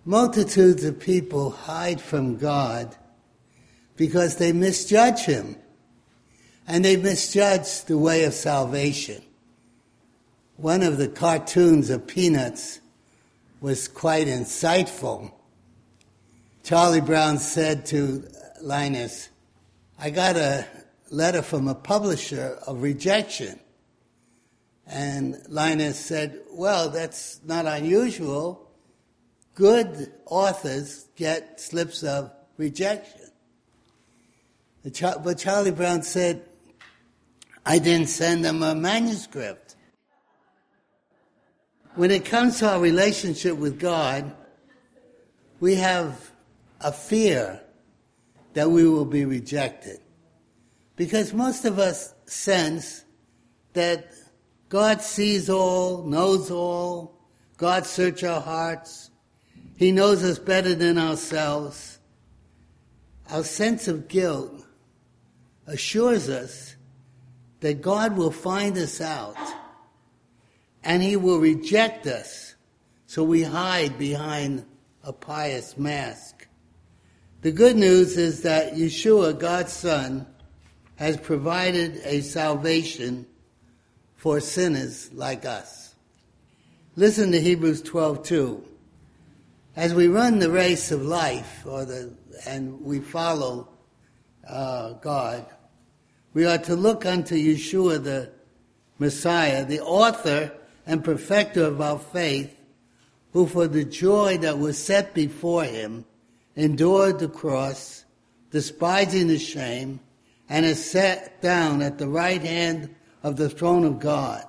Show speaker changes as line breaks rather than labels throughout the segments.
multitudes of people hide from God because they misjudge him. And they misjudge the way of salvation. One of the cartoons of Peanuts was quite insightful. Charlie Brown said to Linus, I got a letter from a publisher of rejection. And Linus said, well, that's not unusual. Good authors get slips of rejection. But Charlie Brown said, I didn't send them a manuscript. When it comes to our relationship with God, we have a fear that we will be rejected. Because most of us sense that God sees all, knows all, God searches our hearts. He knows us better than ourselves. Our sense of guilt assures us that God will find us out and he will reject us, so we hide behind a pious mask. The good news is that Yeshua, God's Son, has provided a salvation for sinners like us. Listen to Hebrews 12:2. As we run the race of life, and we follow God, we are to look unto Yeshua the Messiah, the author and perfecter of our faith, who for the joy that was set before him endured the cross, despising the shame, and is sat down at the right hand of the throne of God.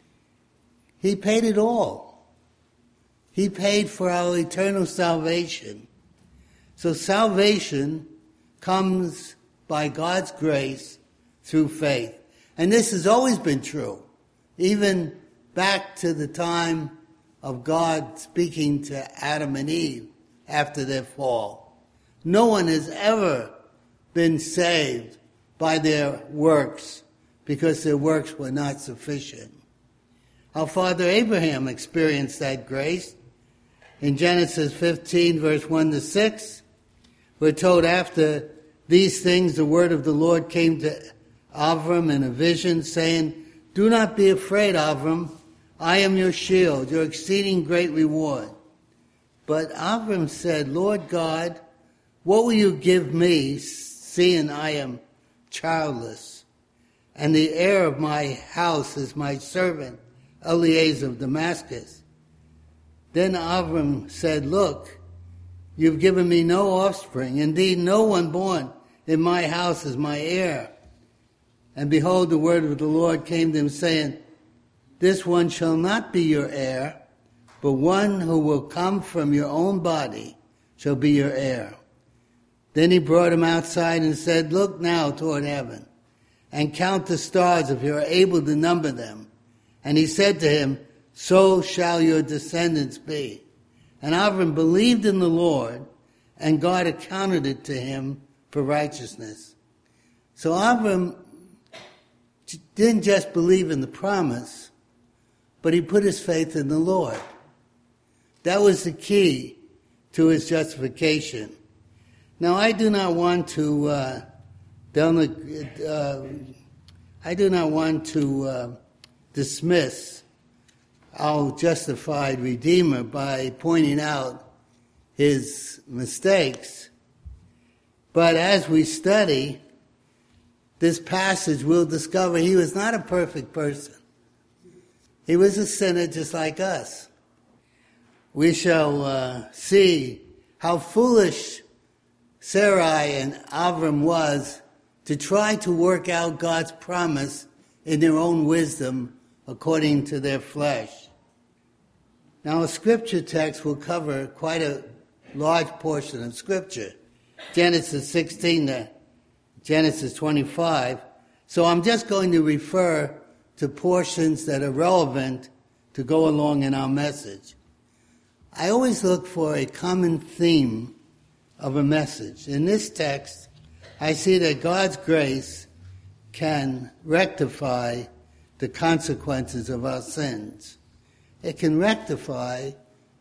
He paid it all. He paid for our eternal salvation. So salvation comes by God's grace through faith. And this has always been true, even back to the time of God speaking to Adam and Eve after their fall. No one has ever been saved by their works because their works were not sufficient. Our father Abraham experienced that grace. In Genesis 15, verse 1-6, we're told after these things the word of the Lord came to Avram in a vision, saying, do not be afraid, Avram. I am your shield, your exceeding great reward. But Avram said, Lord God, what will you give me, seeing I am childless? And the heir of my house is my servant, Eliezer of Damascus. Then Avram said, look, you've given me no offspring. Indeed, no one born in my house is my heir. And behold, the word of the Lord came to him, saying, this one shall not be your heir, but one who will come from your own body shall be your heir. Then he brought him outside and said, look now toward heaven, and count the stars if you are able to number them. And he said to him, so shall your descendants be. And Avram believed in the Lord, and God accounted it to him for righteousness. So Avram didn't just believe in the promise, but he put his faith in the Lord. That was the key to his justification. Now, I do not want to dismiss our justified Redeemer by pointing out his mistakes. But as we study this passage, we'll discover he was not a perfect person. He was a sinner just like us. We shall see how foolish Sarai and Avram was to try to work out God's promise in their own wisdom according to their flesh. Now, a scripture text will cover quite a large portion of scripture, Genesis 16 to Genesis 25. So I'm just going to refer to portions that are relevant to go along in our message. I always look for a common theme of a message. In this text, I see that God's grace can rectify the consequences of our sins. It can rectify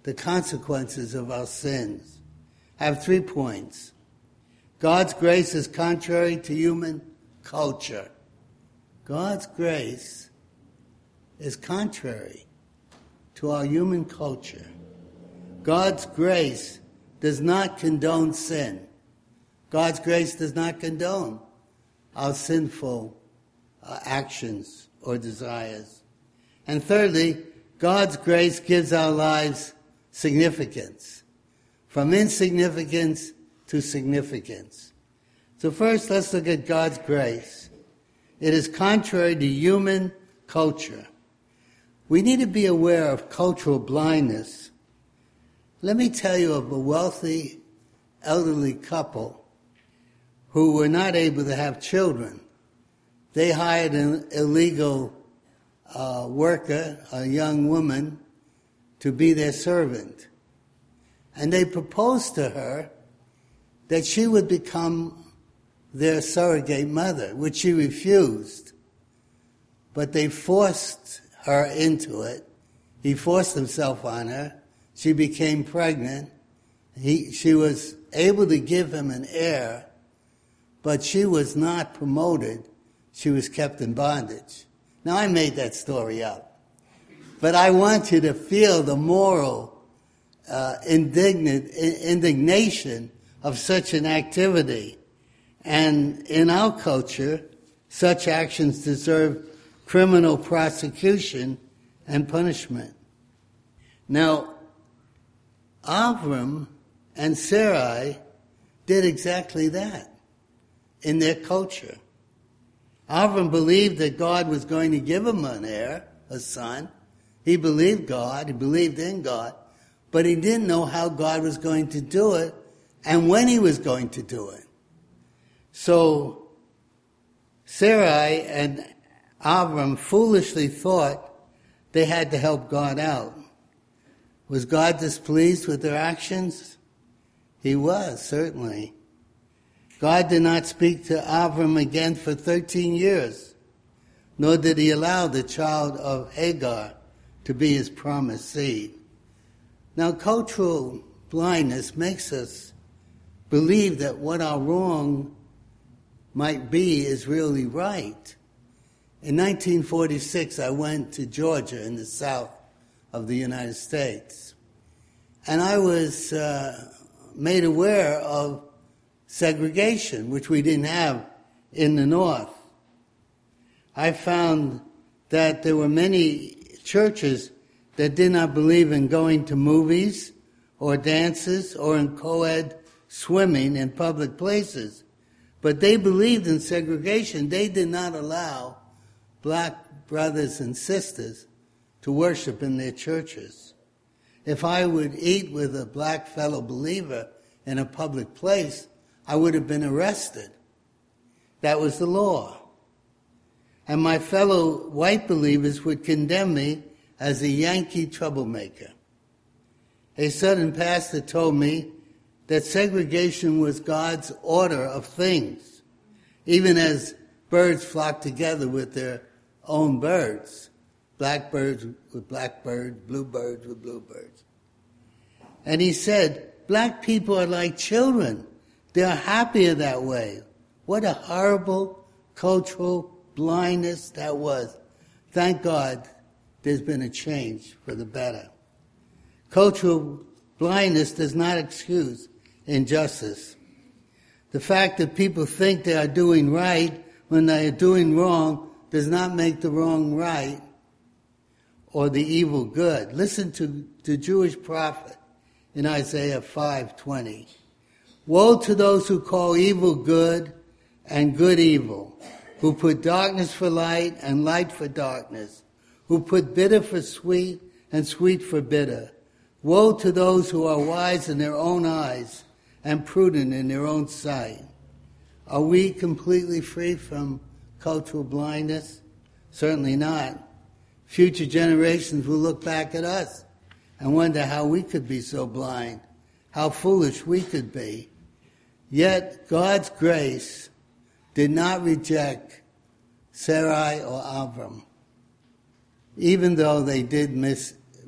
the consequences of our sins. I have 3 points. God's grace is contrary to human culture. God's grace is contrary to our human culture. God's grace does not condone sin. God's grace does not condone our sinful actions or desires. And thirdly, God's grace gives our lives significance, from insignificance to significance. So first, let's look at God's grace. It is contrary to human culture. We need to be aware of cultural blindness. Let me tell you of a wealthy, elderly couple who were not able to have children. They hired an illegal worker, a young woman, to be their servant. And they proposed to her that she would become their surrogate mother, which she refused. But they forced her into it. He forced himself on her. She became pregnant. She was able to give him an heir, but she was not promoted. She was kept in bondage. Now, I made that story up, but I want you to feel the moral indignation of such an activity. And in our culture, such actions deserve criminal prosecution and punishment. Now, Avram and Sarai did exactly that in their culture. Avram believed that God was going to give him an heir, a son. He believed God, he believed in God, but he didn't know how God was going to do it and when he was going to do it. So Sarai and Avram foolishly thought they had to help God out. Was God displeased with their actions? He was, certainly. God did not speak to Avram again for 13 years, nor did he allow the child of Hagar to be his promised seed. Now, cultural blindness makes us believe that what our wrong might be is really right. In 1946, I went to Georgia in the south of the United States, and I was made aware of segregation, which we didn't have in the north. I found that there were many churches that did not believe in going to movies or dances or in co-ed swimming in public places, but they believed in segregation. They did not allow black brothers and sisters to worship in their churches. If I would eat with a black fellow believer in a public place, I would have been arrested. That was the law. And my fellow white believers would condemn me as a Yankee troublemaker. A Southern pastor told me that segregation was God's order of things, even as birds flock together with their own birds, blackbirds with blackbirds, bluebirds with bluebirds. And he said, black people are like children. They are happier that way. What a horrible cultural blindness that was. Thank God there's been a change for the better. Cultural blindness does not excuse injustice. The fact that people think they are doing right when they are doing wrong does not make the wrong right or the evil good. Listen to the Jewish prophet in Isaiah 5:20. Woe to those who call evil good and good evil, who put darkness for light and light for darkness, who put bitter for sweet and sweet for bitter. Woe to those who are wise in their own eyes and prudent in their own sight. Are we completely free from cultural blindness? Certainly not. Future generations will look back at us and wonder how we could be so blind, how foolish we could be. Yet God's grace did not reject Sarai or Avram, even though they did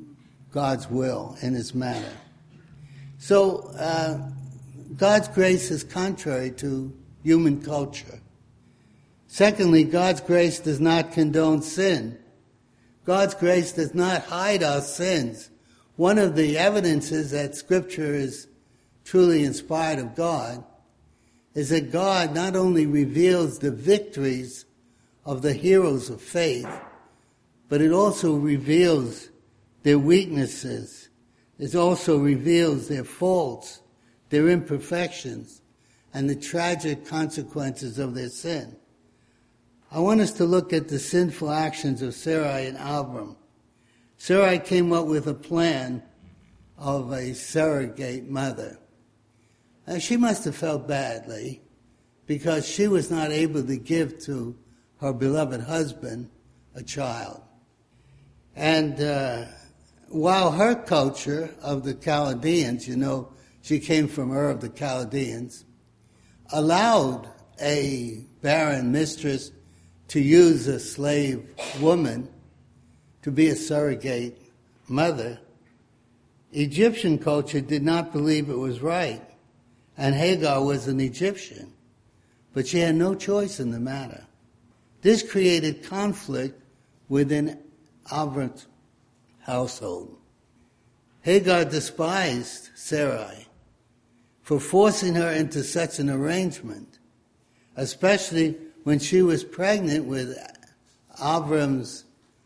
God's will in this matter. So God's grace is contrary to human culture. Secondly, God's grace does not condone sin. God's grace does not hide our sins. One of the evidences that Scripture is truly inspired of God is that God not only reveals the victories of the heroes of faith, but it also reveals their weaknesses. It also reveals their faults, their imperfections, and the tragic consequences of their sin. I want us to look at the sinful actions of Sarai and Abram. Sarai came up with a plan of a surrogate mother. She must have felt badly because she was not able to give to her beloved husband a child. And while her culture of the Chaldeans, she came from Ur of the Chaldeans, allowed a barren mistress to use a slave woman to be a surrogate mother, Egyptian culture did not believe it was right. And Hagar was an Egyptian, but she had no choice in the matter. This created conflict within Abram's household. Hagar despised Sarai for forcing her into such an arrangement, especially when she was pregnant with Abram's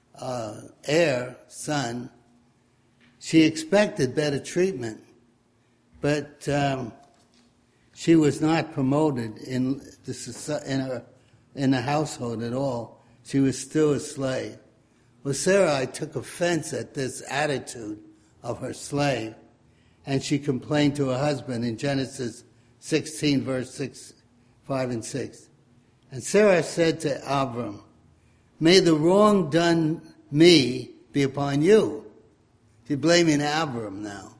son. She expected better treatment, but she was not promoted in the household at all. She was still a slave. Well, Sarai took offense at this attitude of her slave, and she complained to her husband in Genesis 16, verse 5 and 6. And Sarah said to Abram, "May the wrong done me be upon you." She's blaming Abram now.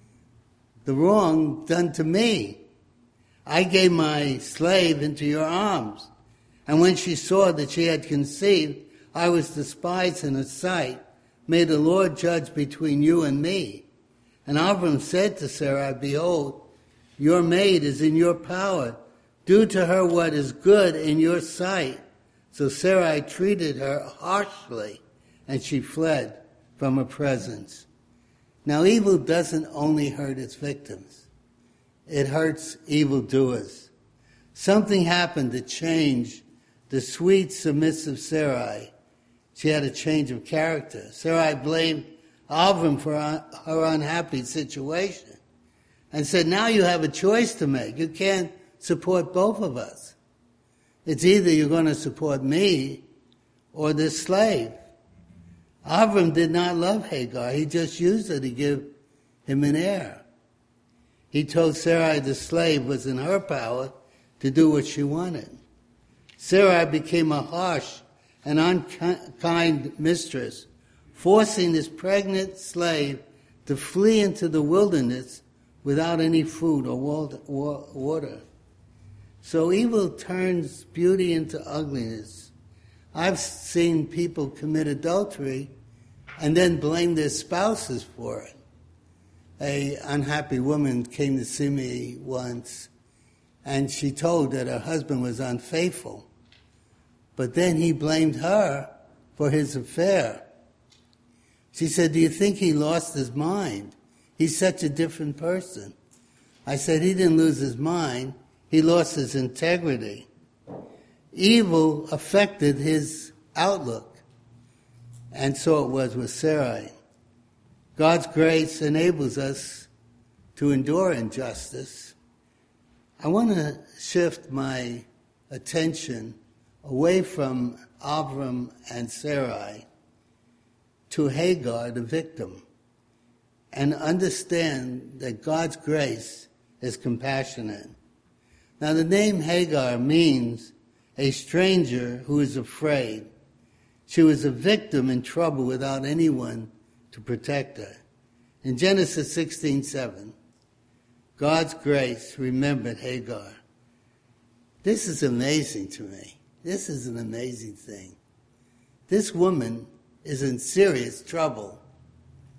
The wrong done to me. I gave my slave into your arms. And when she saw that she had conceived, I was despised in her sight. May the Lord judge between you and me. And Abram said to Sarai, "Behold, your maid is in your power. Do to her what is good in your sight." So Sarai treated her harshly, and she fled from her presence. Now, evil doesn't only hurt its victims. It hurts evildoers. Something happened to change the sweet, submissive Sarai. She had a change of character. Sarai blamed Abram for her unhappy situation and said, "Now you have a choice to make. You can't support both of us. It's either you're going to support me or this slave." Abram did not love Hagar. He just used her to give him an heir. He told Sarai the slave was in her power to do what she wanted. Sarai became a harsh and unkind mistress, forcing this pregnant slave to flee into the wilderness without any food or water. So evil turns beauty into ugliness. I've seen people commit adultery and then blame their spouses for it. An unhappy woman came to see me once, and she told that her husband was unfaithful. But then he blamed her for his affair. She said, "Do you think he lost his mind? He's such a different person." I said, "He didn't lose his mind. He lost his integrity." Evil affected his outlook. And so it was with Sarai. God's grace enables us to endure injustice. I want to shift my attention away from Abram and Sarai to Hagar, the victim, and understand that God's grace is compassionate. Now, the name Hagar means a stranger who is afraid. She was a victim in trouble without anyone to protect her. In Genesis 16:7, God's grace remembered Hagar. This is amazing to me. This is an amazing thing. This woman is in serious trouble.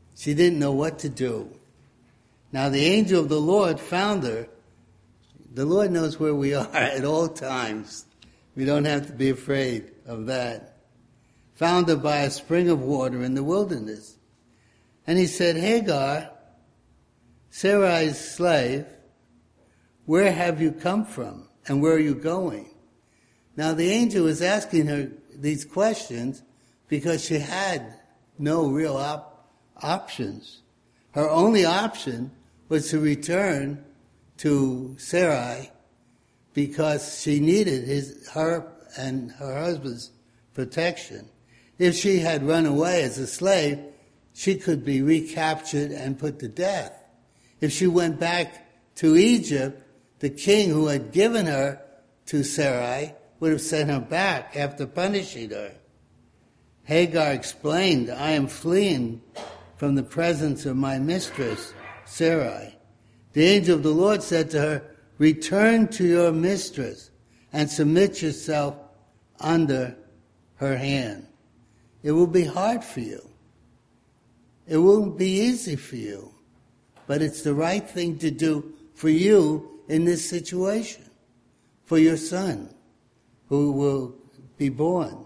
She didn't know what to do. Now the angel of the Lord found her. The Lord knows where we are at all times. We don't have to be afraid of that. Found her by a spring of water in the wilderness. And he said, Hagar, Sarai's slave, where have you come from and where are you going? Now the angel was asking her these questions because she had no real options. Her only option was to return to Sarai because she needed her and her husband's protection. If she had run away as a slave, she could be recaptured and put to death. If she went back to Egypt, the king who had given her to Sarai would have sent her back after punishing her. Hagar explained, I am fleeing from the presence of my mistress, Sarai. The angel of the Lord said to her, return to your mistress and submit yourself under her hand. It will be hard for you. It won't be easy for you, but it's the right thing to do for you in this situation, for your son who will be born.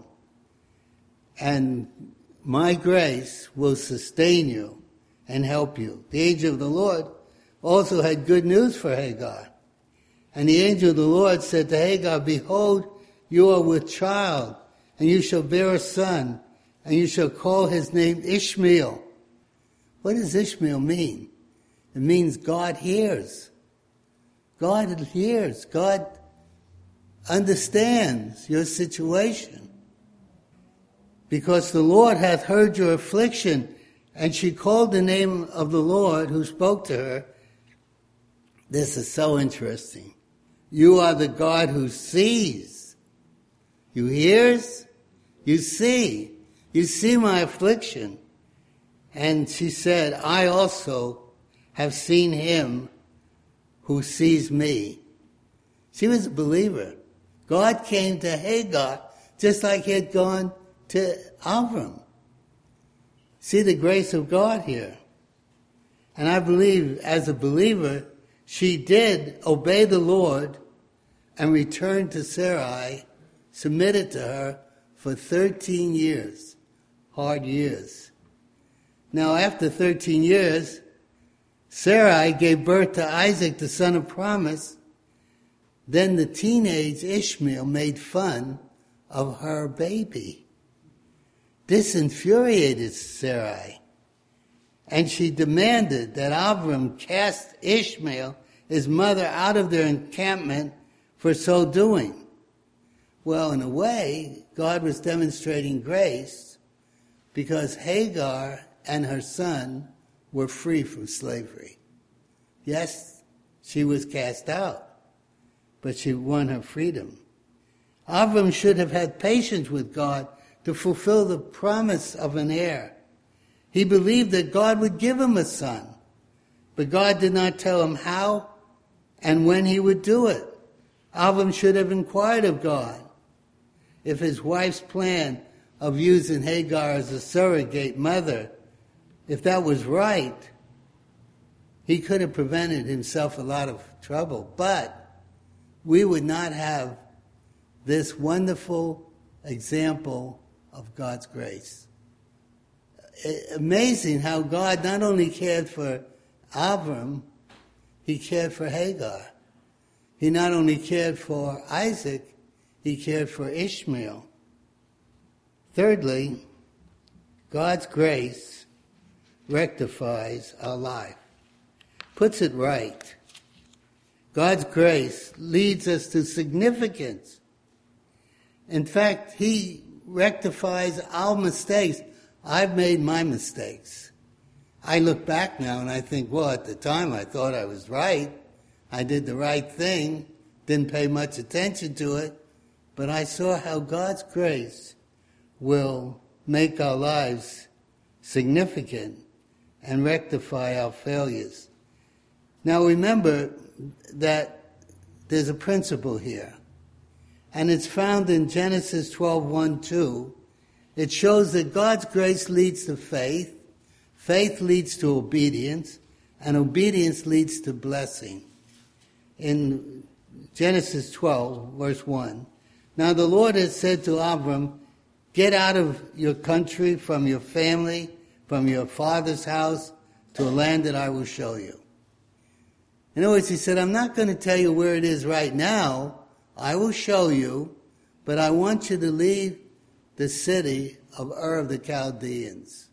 And my grace will sustain you and help you. The angel of the Lord also had good news for Hagar. And the angel of the Lord said to Hagar, behold, you are with child, and you shall bear a son, and you shall call his name Ishmael. What does Ishmael mean? It means God hears. God hears. God understands your situation. Because the Lord hath heard your affliction. And she called the name of the Lord who spoke to her. This is so interesting. You are the God who sees. You hears, you see. You see my affliction. And she said, I also have seen him who sees me. She was a believer. God came to Hagar just like he had gone to Avram. See the grace of God here. And I believe as a believer, she did obey the Lord and returned to Sarai, submitted to her for 13 years, hard years. Now after 13 years, Sarai gave birth to Isaac, the son of promise. Then the teenage Ishmael made fun of her baby. This infuriated Sarai, and she demanded that Abram cast Ishmael, his mother, out of their encampment for so doing. Well, in a way, God was demonstrating grace because Hagar and her son were free from slavery. Yes, she was cast out, but she won her freedom. Abram should have had patience with God to fulfill the promise of an heir. He believed that God would give him a son, but God did not tell him how and when he would do it. Abram should have inquired of God. If his wife's plan of using Hagar as a surrogate mother, if that was right, he could have prevented himself a lot of trouble. But we would not have this wonderful example of God's grace. Amazing how God not only cared for Abram, he cared for Hagar. He not only cared for Isaac, he cared for Ishmael. Thirdly, God's grace rectifies our life, puts it right. God's grace leads us to significance. In fact, he rectifies our mistakes. I've made my mistakes. I look back now and I think, well, at the time I thought I was right. I did the right thing, didn't pay much attention to it, but I saw how God's grace will make our lives significant and rectify our failures. Now remember that there's a principle here, and it's found in Genesis 12:1-2. It shows that God's grace leads to faith, faith leads to obedience, and obedience leads to blessing. In Genesis 12, verse 1, now the Lord had said to Abram, get out of your country, from your family, from your father's house, to a land that I will show you. In other words, he said, I'm not going to tell you where it is right now. I will show you, but I want you to leave the city of Ur of the Chaldeans.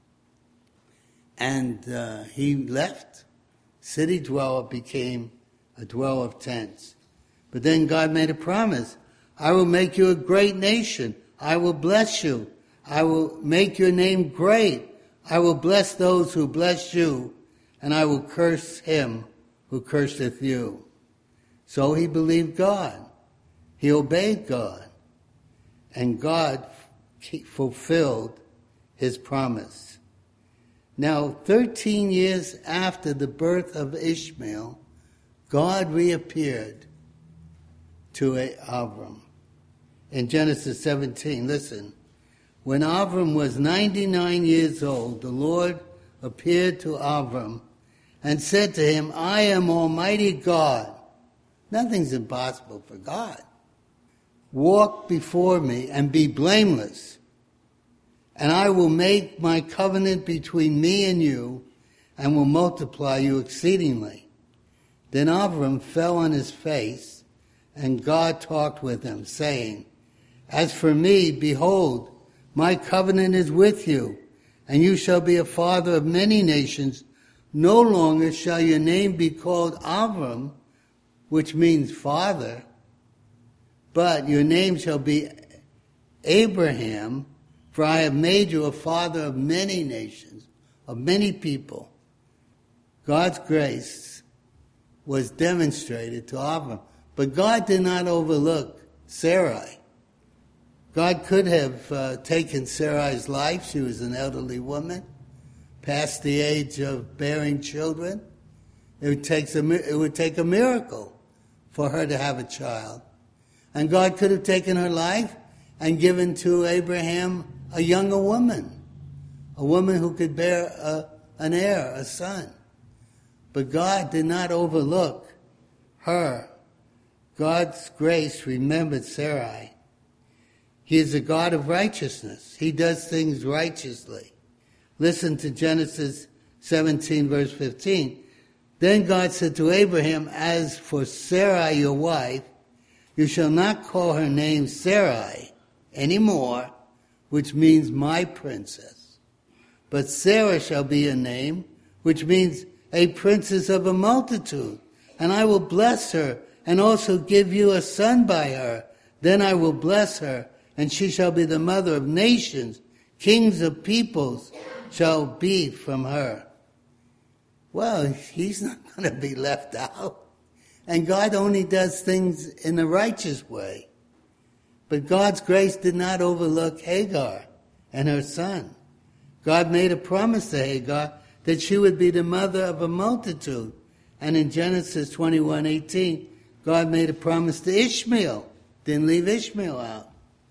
And he left. City dweller became a dweller of tents. But then God made a promise. I will make you a great nation. I will bless you. I will make your name great. I will bless those who bless you, and I will curse him who curseth you. So he believed God. He obeyed God. And God fulfilled his promise. Now, 13 years after the birth of Ishmael, God reappeared to Abram. In Genesis 17, listen. When Abram was 99 years old, the Lord appeared to Abram and said to him, I am Almighty God. Nothing's impossible for God. Walk before me and be blameless, and I will make my covenant between me and you, and will multiply you exceedingly. Then Abram fell on his face, and God talked with him, saying, as for me, behold, my covenant is with you, and you shall be a father of many nations. No longer shall your name be called Abram, which means father, but your name shall be Abraham, for I have made you a father of many nations, of many people. God's grace was demonstrated to Abram. But God did not overlook Sarai. God could have taken Sarai's life. She was an elderly woman, past the age of bearing children. It would take a miracle for her to have a child. And God could have taken her life and given to Abraham a younger woman, a woman who could bear an heir, a son. But God did not overlook her. God's grace remembered Sarai. He is a God of righteousness. He does things righteously. Listen to Genesis 17, verse 15. Then God said to Abraham, as for Sarai, your wife, you shall not call her name Sarai anymore, which means my princess. But Sarah shall be a name, which means a princess of a multitude. And I will bless her and also give you a son by her. Then I will bless her, and she shall be the mother of nations. Kings of peoples shall be from her. Well, he's not going to be left out. And God only does things in a righteous way. But God's grace did not overlook Hagar and her son. God made a promise to Hagar that she would be the mother of a multitude. And in Genesis 21:18, God made a promise to Ishmael. Didn't leave Ishmael out.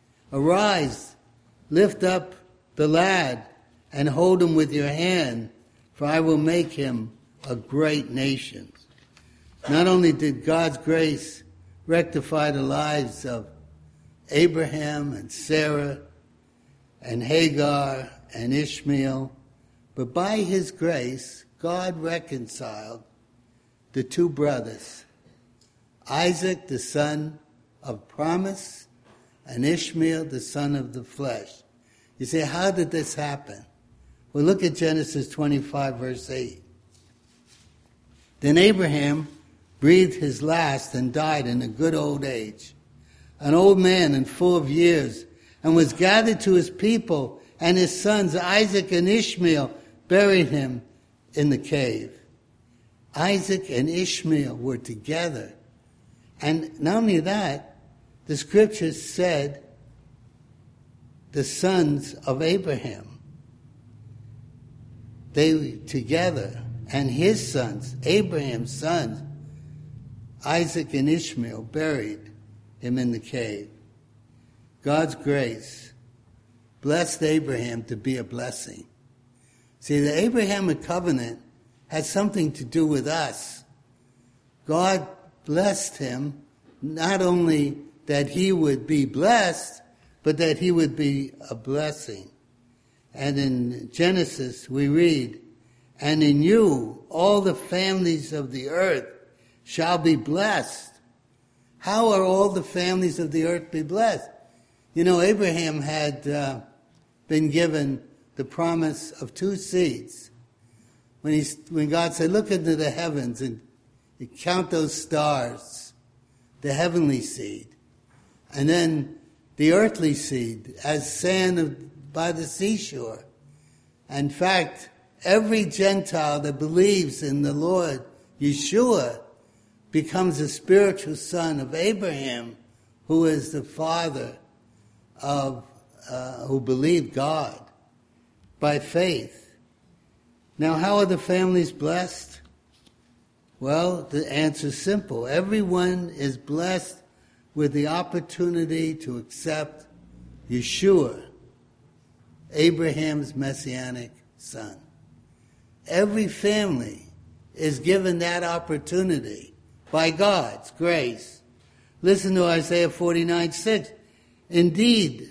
Arise, lift up the lad, and hold him with your hand, for I will make him a great nation. Not only did God's grace rectify the lives of Abraham and Sarah and Hagar and Ishmael, but by his grace, God reconciled the two brothers, Isaac, the son of promise, and Ishmael, the son of the flesh. You say, how did this happen? Well, look at Genesis 25, verse 8. Then Abraham breathed his last and died in a good old age, an old man and full of years, and was gathered to his people, and his sons Isaac and Ishmael buried him in the cave. Isaac and Ishmael were together. And not only that, the scriptures said the sons of Abraham. They were together, and his sons, Abraham's sons, Isaac and Ishmael, buried him in the cave. God's grace blessed Abraham to be a blessing. See, the Abrahamic covenant has something to do with us. God blessed him, not only that he would be blessed, but that he would be a blessing. And in Genesis we read, "And in you all the families of the earth shall be blessed." How are all the families of the earth be blessed? You know, Abraham had been given the promise of 2 seeds. When God said, "Look into the heavens and count those stars," the heavenly seed, and then the earthly seed as sand by the seashore. In fact, every Gentile that believes in the Lord Yeshua becomes a spiritual son of Abraham, who is the father of who believed God by faith. Now, how are the families blessed? Well, the answer is simple. Everyone is blessed with the opportunity to accept Yeshua, Abraham's messianic son. Every family is given that opportunity by God's grace. Listen to Isaiah 49:6. "Indeed,"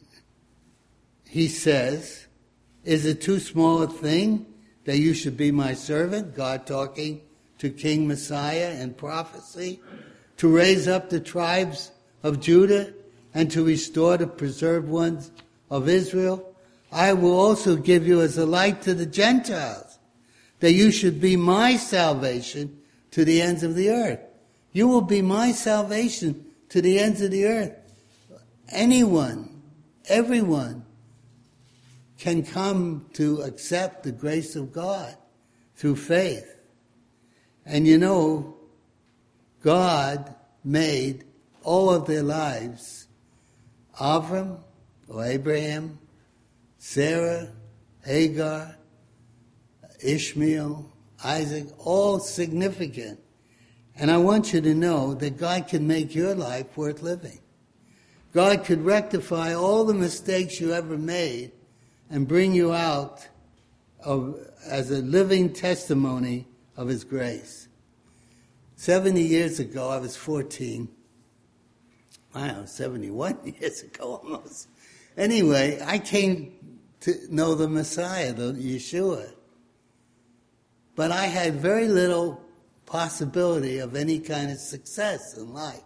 he says, "is it too small a thing that you should be my servant?" God talking to King Messiah in prophecy. "To raise up the tribes of Judah and to restore the preserved ones of Israel. I will also give you as a light to the Gentiles, that you should be my salvation to the ends of the earth." You will be my salvation to the ends of the earth. Anyone, everyone can come to accept the grace of God through faith. And you know, God made all of their lives, Avram or Abraham, Sarah, Hagar, Ishmael, Isaac, all significant. And I want you to know that God can make your life worth living. God could rectify all the mistakes you ever made and bring you out as a living testimony of His grace. 70 years ago, I was 14. Wow, 71 years ago almost. Anyway, I came to know the Messiah, the Yeshua. But I had very little possibility of any kind of success in life.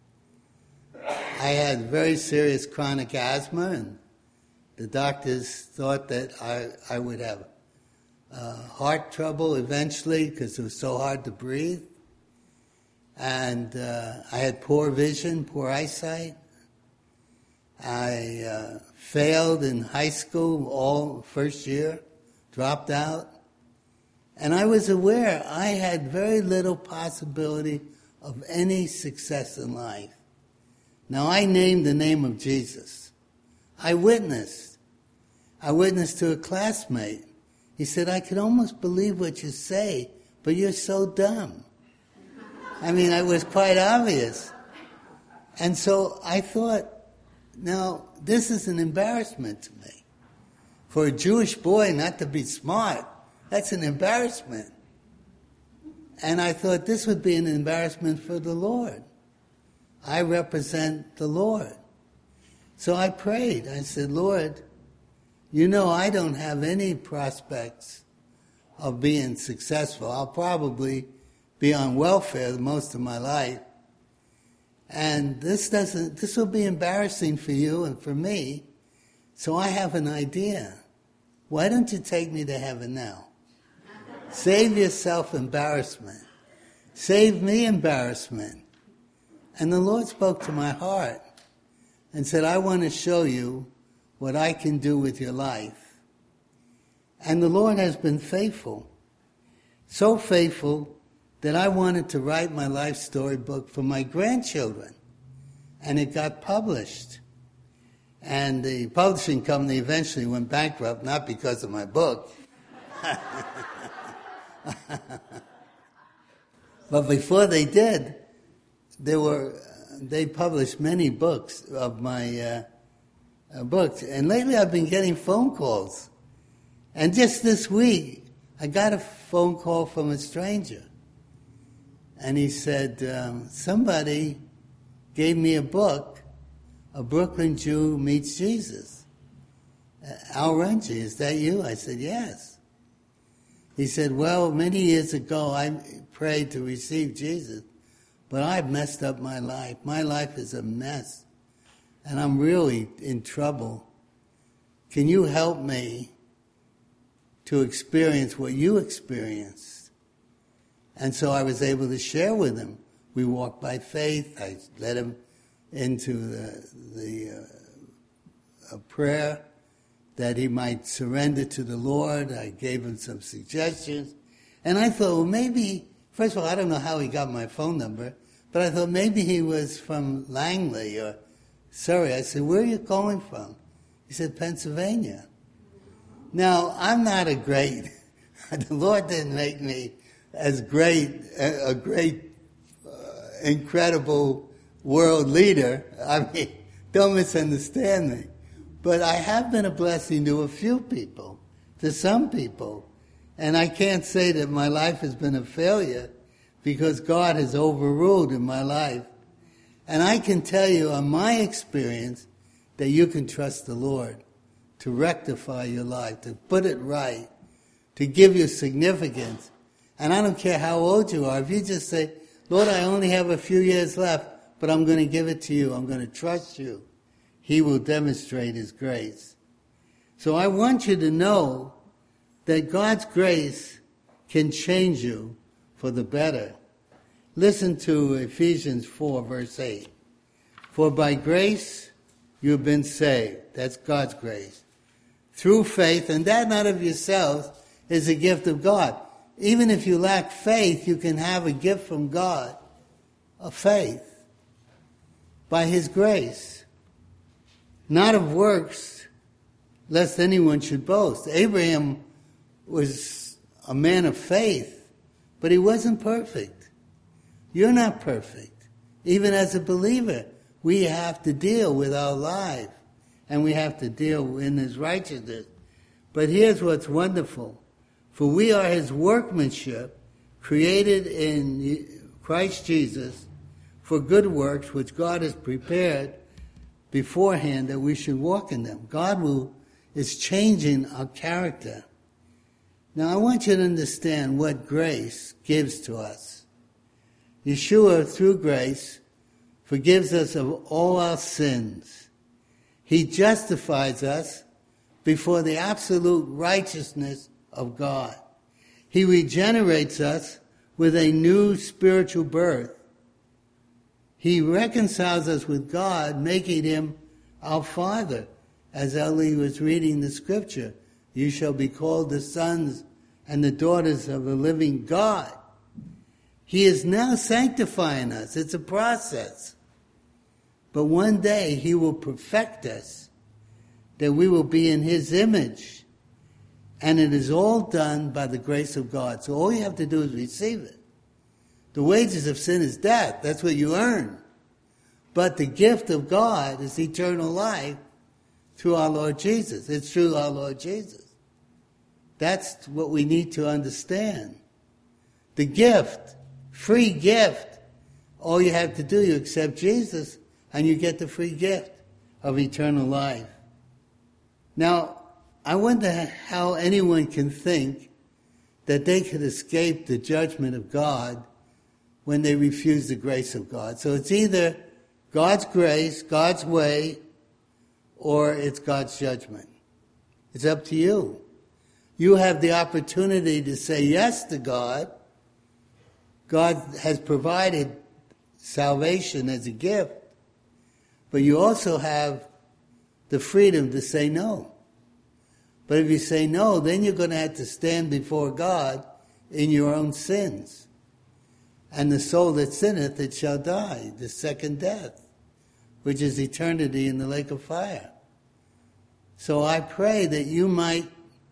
I had very serious chronic asthma, and the doctors thought that I would have heart trouble eventually because it was so hard to breathe. And I had poor vision, poor eyesight. I failed in high school all first year, dropped out. And I was aware I had very little possibility of any success in life. Now, I named the name of Jesus. I witnessed to a classmate. He said, "I could almost believe what you say, but you're so dumb." I mean, it was quite obvious. And so I thought, now, this is an embarrassment to me. For a Jewish boy not to be smart, that's an embarrassment. And I thought this would be an embarrassment for the Lord. I represent the Lord. So I prayed. I said, "Lord, you know I don't have any prospects of being successful. I'll probably be on welfare most of my life. And this will be embarrassing for you and for me. So I have an idea. Why don't you take me to heaven now? Save yourself embarrassment. Save me embarrassment." And the Lord spoke to my heart and said, "I want to show you what I can do with your life." And the Lord has been faithful. So faithful that I wanted to write my life story book for my grandchildren. And it got published. And the publishing company eventually went bankrupt, not because of my book. But before they did, they published many books of my books. And lately I've been getting phone calls. And just this week, I got a phone call from a stranger. And he said, somebody gave me a book, A Brooklyn Jew Meets Jesus. Al Renji, is that you? I said, yes. He said, well, many years ago, I prayed to receive Jesus, but I've messed up my life. My life is a mess, and I'm really in trouble. Can you help me to experience what you experienced? And so I was able to share with him. We walked by faith. I led him into a prayer that he might surrender to the Lord. I gave him some suggestions. And I thought, well, maybe, first of all, I don't know how he got my phone number, but I thought maybe he was from Langley or Surrey. I said, where are you calling from? He said, Pennsylvania. Now, I'm not the Lord didn't make me as a great, incredible world leader. I mean, don't misunderstand me. But I have been a blessing to a few people, to some people. And I can't say that my life has been a failure because God has overruled in my life. And I can tell you on my experience that you can trust the Lord to rectify your life, to put it right, to give you significance. And I don't care how old you are. If you just say, Lord, I only have a few years left, but I'm going to give it to you. I'm going to trust you. He will demonstrate his grace. So I want you to know that God's grace can change you for the better. Listen to Ephesians 4, verse 8. For by grace you have been saved. That's God's grace. Through faith, and that not of yourselves, is a gift of God. Even if you lack faith, you can have a gift from God of faith by his grace. Not of works, lest anyone should boast. Abraham was a man of faith, but he wasn't perfect. You're not perfect. Even as a believer, we have to deal with our life, and we have to deal in his righteousness. But here's what's wonderful. For we are his workmanship, created in Christ Jesus for good works, which God has prepared beforehand that we should walk in them. God is changing our character. Now I want you to understand what grace gives to us. Yeshua, through grace, forgives us of all our sins. He justifies us before the absolute righteousness of God. He regenerates us with a new spiritual birth. He reconciles us with God, making him our Father. As Ellie was reading the scripture, you shall be called the sons and the daughters of the living God. He is now sanctifying us. It's a process. But one day he will perfect us, that we will be in his image. And it is all done by the grace of God. So all you have to do is receive it. The wages of sin is death. That's what you earn. But the gift of God is eternal life through our Lord Jesus. It's through our Lord Jesus. That's what we need to understand. The gift, free gift. All you have to do, you accept Jesus, and you get the free gift of eternal life. Now, I wonder how anyone can think that they could escape the judgment of God when they refuse the grace of God. So it's either God's grace, God's way, or it's God's judgment. It's up to you. You have the opportunity to say yes to God. God has provided salvation as a gift, but you also have the freedom to say no. But if you say no, then you're going to have to stand before God in your own sins. And the soul that sinneth, it shall die, the second death, which is eternity in the lake of fire. So I pray that you might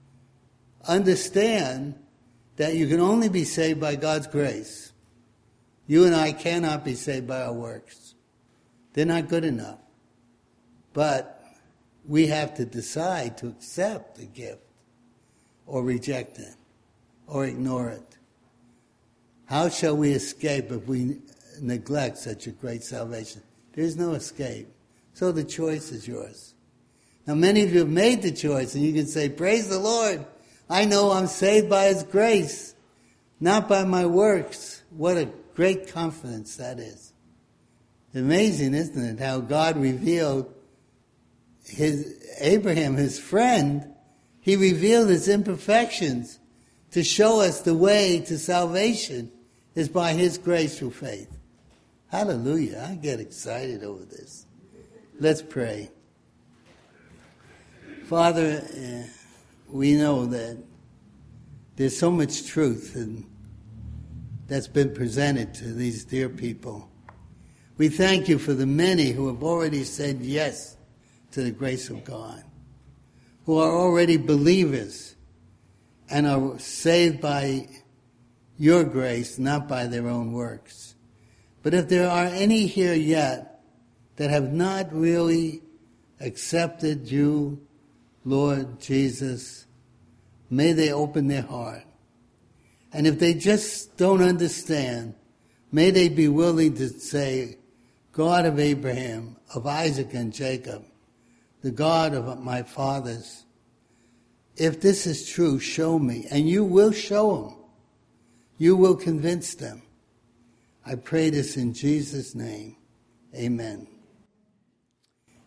understand that you can only be saved by God's grace. You and I cannot be saved by our works. They're not good enough. But we have to decide to accept the gift or reject it or ignore it. How shall we escape if we neglect such a great salvation? There's no escape. So the choice is yours. Now many of you have made the choice, and you can say, praise the Lord. I know I'm saved by His grace, not by my works. What a great confidence that is. Amazing, isn't it, how God revealed Abraham, his friend, He revealed his imperfections to show us the way to salvation is by His grace through faith. Hallelujah. I get excited over this. Let's pray. Father, we know that there's so much truth that's been presented to these dear people. We thank You for the many who have already said yes to the grace of God, who are already believers and are saved by Your grace, not by their own works. But if there are any here yet that have not really accepted You, Lord Jesus, may they open their heart. And if they just don't understand, may they be willing to say, God of Abraham, of Isaac and Jacob, the God of my fathers, if this is true, show me. And You will show them. You will convince them. I pray this in Jesus' name. Amen.